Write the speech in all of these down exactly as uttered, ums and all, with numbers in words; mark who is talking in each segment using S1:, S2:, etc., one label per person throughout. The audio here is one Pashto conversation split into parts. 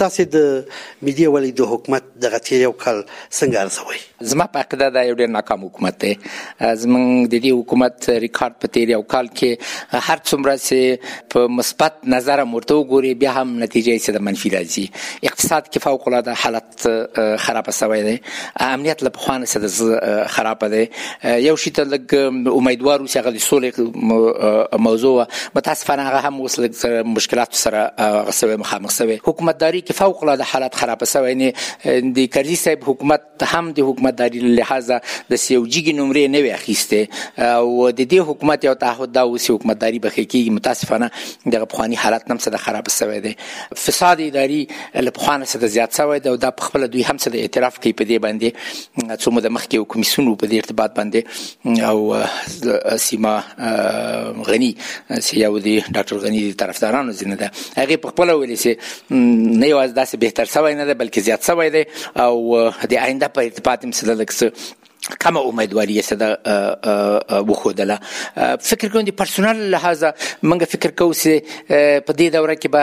S1: تاسو د ملي ولې د حکومت دغه تیر یو کال څنګه ارزوي؟
S2: زما په عقیده دا یو ډېر ناکام حکومت دی. زموږ د دې حکومت ریکارډ په تیر یو کال کې هر څومره چې په مثبت نظر ورته وګوري بیا هم نتیجه یې د منفي راځي. اقتصاد کې فوق العاده حالت خراب شوی دی، امنیت له پخوا نه څه خراب دی. یو شي ته لږ امیدوار اوسي هغه د سولې موضوع متاسفانه هغه هم اوس لږ مشکلات سره غسوي مخامخ شوی. حکومتداري کې فوق العاده حالت خراب شوی نه. د کرزي صاحب حکومت هم د حکومتداري له لحاظه د سیوجیګي نمرې نه وي اخیسته او د دې حکومت یو تعهد دا اوس حکومتداري به کېږي. متاسفانه دغه پخوانی حالت نم څه خراب شوی دی. فساد اداري له پخوانه څه زیات شوی دی او دا په خپل دوی هم څه د اعتراف کوي په دې باندې څو مده مخکې یو کمیسیون په دې ارتباط باندې او سیما غنی سیاو دی ډاکټر غنی دی طرفدارانو زنه ده هغه په خپل ویلي چې نه یوازې داسې بهتر شوی نه ده بلکې زیات شوی دی او د آینده په ارتباط هم څه لکه کم امیدواری است دا وخودله. فکر کوم د پرسونل لحاظه منګه فکر کوو چې په دې دوره کې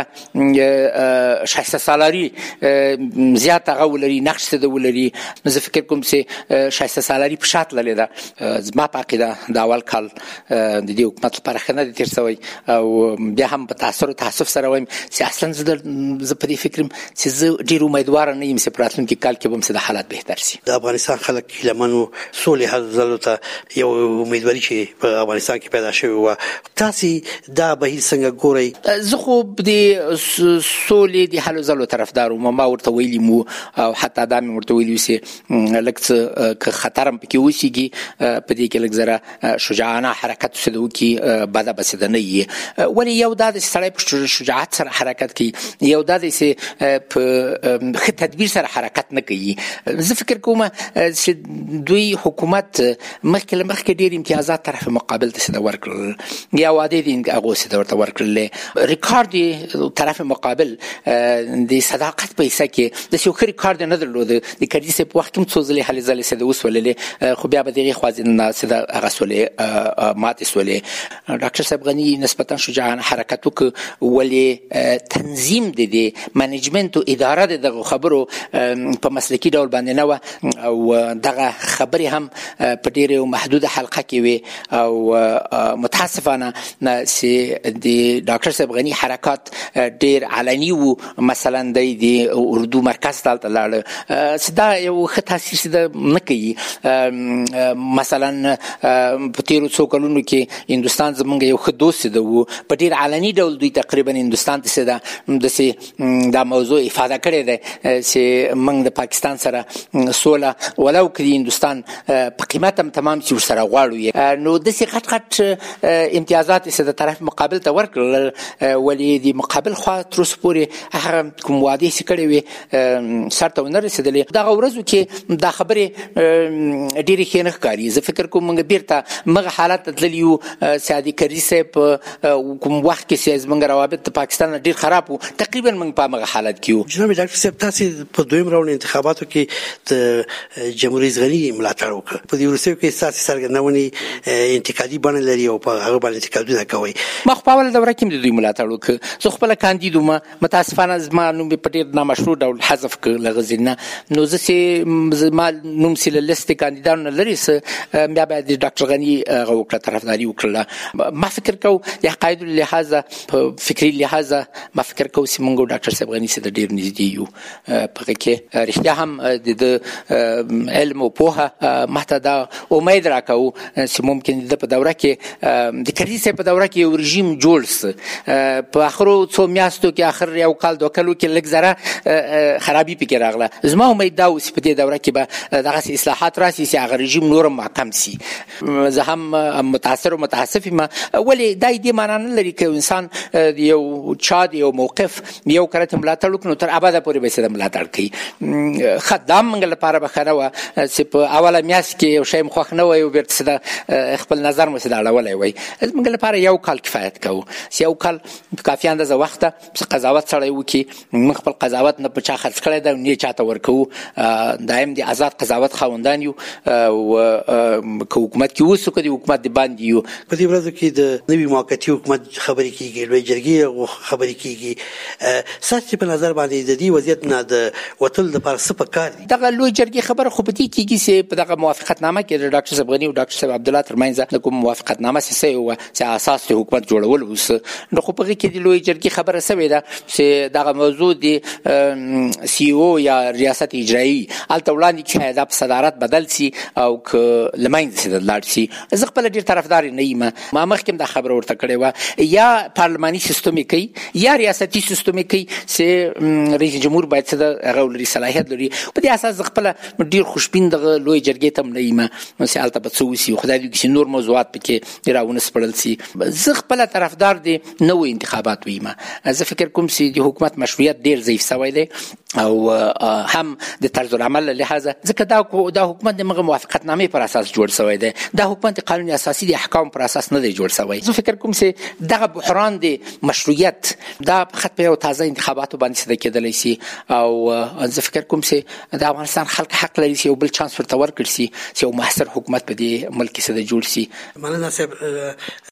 S2: به شایسته سالاري زیات غولري نقش ته ولري. نو زه فکر کوم چې شایسته سالاري په شات للی دا زما په عقیده د اول کال د دې حکومت لپاره خنه دي تیر شوی او بیا هم په تاثیر او تاسف سره وایم چې اصلا زه په دې فکرم چې زه ډیر امیدوار نه یم چې په راتلونکي کال کې به هم څه حالات بهتر شي.
S1: د افغانستان خلک لمنو سولې حل ته یو امیدواري چې په افغانستان کې پیدا شوی و. تاسو دا بهیر څنګه ګورئ؟
S2: زه خو د سولې د حل زلو طرفدار وم. ما ورته ویلي مو او حتی دا مې ورته ویلي چې لکه که خطر هم پکې وشيږي په دې کې لږ زره شجاعانه حرکت وسو کې بده بسده نه وي. ولی یو دا د سړی په شجاعت سره حرکت کوي، یو دا د چې په خ تدبیر سره حرکت نه کوي. زه فکر کوم چې دوی حکومت مخکې له مخکې ډېر امتیازات طرف مقابل ته څه ورکړل یا واده دي هغه څه ورته ورکړل. ریکارډ طرف مقابل د صداقت په حصہ کې د یو ریکارډ نه درلود. د کرزي په وخت کې څو ځلې حل ځلې څه د وسولې خو بیا به دغه خوازن نه څه د هغه سولې ماته سولې. ډاکټر صاحب غنی نسبتا شجاعانه حرکت وکړ ولې تنظیم د دې منیجمنت او اداره د خبرو په مسلکی ډول باندې نه او دغه خبرې هم په ډېره محدوده حلقه کې وي او متاسفانه چې د ډاکټر صاحب غنی حرکات ډېر علني وو. مثلا د اردو مرکز ته لاړ صدا یو ښه تاثیر نه کوي. مثلا په تیرو څو کلونو کې هندوستان زمونږ یو ښه دوست دی و په ډېر علني ډول دوی تقریبا هندوستان ته صدا د دا موضوع افاده کړې ده چې موږ د پاکستان سره سوله ولو کې هندوستان په قیمت هم تمام چې ورسره غواړو. نو د سي غټ غټ امتیازات چې د طرف مقابل ته ورکړل ولې د مقابل خوا تر اوسه پورې هغه کوم وعده چې کړې وي سرته ونه رسېدلې. دغه ورځو کې دا خبرې ډېرې ښې نه ښکاري. زه فکر کوم موږ بیرته مغه حالت ته تللي یو. سعدي کرزي صاحب کوم وخت کې چې زموږ روابط د پاکستان ډېر خراب وو تقریبا موږ په مغه حالت کې وو.
S1: جناب ډاکټر صاحب تاسو په دویم راوند انتخاباتو کې د جمهوریت غنی ملاتړ وکړ. په دې ورسېو کې سیاسي سرګردونې انتقادي بڼه لري او په هغه باندې انتقادونه کوي.
S2: ما خو په اوله دوره کې د دوی ملاتړ وکړ. زه خپل کاندید وم. متاسفانه زما نوم په ډېر نامشروع ډول حذف کړ له غزنه. نو زه چې زما نوم سیل لیست کاندیدانو لري س بیا به د ډاکټر غنی غوکړه طرفداري وکړه. ما فکر کو د عقاید لحاظه په فکری لحاظه ما فکر کو چې موږ ډاکټر صاحب غنی سره ډېر نږدې یو. په کې رښتیا هم د علم او پوهه ماته دا امید راکاو چې ممکن د په دوره کې د کرزي په دوره کې یو رژیم جوړ س په اخرو څو میاشتو کې اخر یو کال دوه کلو کې لږ زره خرابي پکې راغله. زما امید دا اوس په دې دوره کې به دغه اصلاحات راشي چې هغه رژیم نور محکم شي. زه هم متاثر او متاسف یم ولې دا دې معنی نه لري چې انسان یو چا یو موقف یو کرته ملاتړ وکړي تر ابده پورې به سره ملاتړ کوي. خدام منګل لپاره بخره و چې په اول اوله میاشت کې یو شی مخوښ نه وای او بیرته د خپل نظر مو سره اړولی وای زموږ لپاره یو کال کفایت کوو چې یو کال په کافي اندازه وخته قضاوت سړی وکړي موږ خپل قضاوت نه په چا خرڅ کړی ده نه یې چاته ورکوو دایم د آزاد قضاوت خاوندان یو او که حکومت کې اوسو که د حکومت د باندې یو.
S1: په دې ورځو کې د نوي موقتي حکومت خبرې کېږي لویې جرګې خبرې کېږي ستاسې په نظر باندې د دې وضعیت نه د وتلو لپاره څه پکار دي؟
S2: دغه لویې جرګې خبره خو په دې کېږي چې په دغه موافقتنامه کې د ډاکټر صاحب غني او ډاکټر صاحب عبدالله ترمنځ د کوم موافقتنامه چې سوې وه چې اساس د حکومت جوړول اوس نو خو په هغې کې د لویې جرګې خبره سوې ده چې دغه موضوع د سی او یا ریاست اجرایي هلته وړاندې کړي دا په صدارت بدل سي او که له منځه سي لاړ سي. زه خپله ډېر طرفدار نه یم ما مخکې هم دا خبره ورته کړې وه یا پارلماني سیستم یې کوي یا ریاستي سیستم یې کوي چې رئیس جمهور باید څه ده هغه ولري صلاحیت لري. په دې اساس زه خپله ډېر خوشبین دغه لویې جرګې ته هم نه یم چې هلته به څه وسي خدای دې وکړي چې نور موضوعات پکې راونه سپړل سي. زه خپله طرفدار د نوو انتخاباتو یم. زه فکر کوم چې د حکومت مشروعیت ډېر ضعیف سوی دی او هم د طرز العمل له لحاظه ځکه دا دا حکومت د مغه موافقتنامې پر اساس جوړ شوی دی. دا حکومت د قانون اساسي د احکام پر اساس نه دی جوړ شوی. زه فکر کوم چې دغه بحران د مشروعیت دا فقط په یو تازه انتخاباتو باندې سده کېدلی سي او زه فکر کوم چې د افغانستان خلک حق لري چې یو بل چانس ورته ورکړي سي چې یو محصر حکومت په دې ملک کې سده جوړ سي.
S1: مننه صاحب.